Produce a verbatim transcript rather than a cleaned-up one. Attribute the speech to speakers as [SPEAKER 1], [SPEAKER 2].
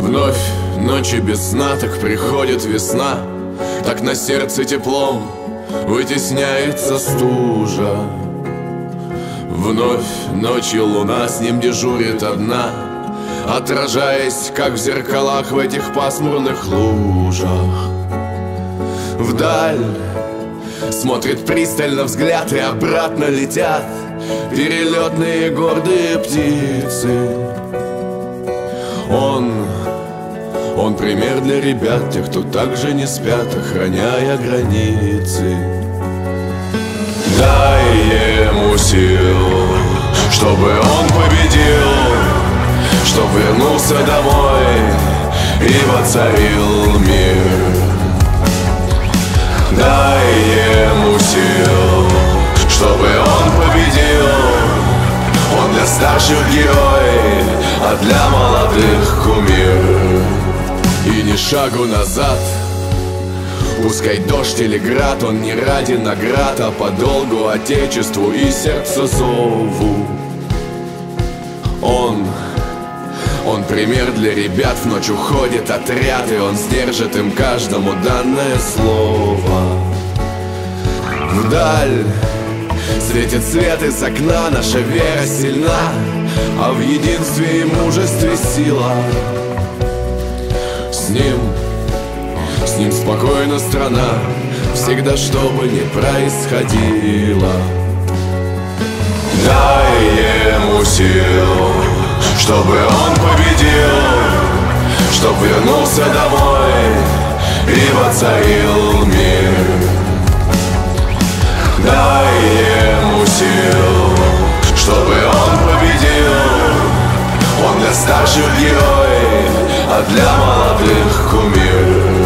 [SPEAKER 1] Вновь ночи без сна, так приходит весна, так на сердце теплом вытесняется стужа. Вновь ночью луна с ним дежурит одна, отражаясь, как в зеркалах, в этих пасмурных лужах. Вдаль смотрит пристально взгляд, и обратно летят перелетные гордые птицы. Он, он пример для ребят, тех, кто также не спят, охраняя границы. Дай ему сил, чтобы он победил, чтоб вернулся домой и воцарил мир. Дай ему сил, чтобы он победил. Он для старших герой, а для молодых кумир. И ни шагу назад, пускай дождь или град, он не ради наград, а по долгу отечеству и сердцу зову. Он, он пример для ребят, в ночь уходит отряд, и он сдержит им каждому данное слово. Вдаль светит свет из окна, наша вера сильна, а в единстве и мужестве сила. С ним, с ним спокойна страна, всегда что бы ни происходило. Дай ему сил, чтобы он победил, чтоб вернулся домой и воцарил мир. Дай ему сил, чтобы он победил. Он для старших герой, а для молодых кумир.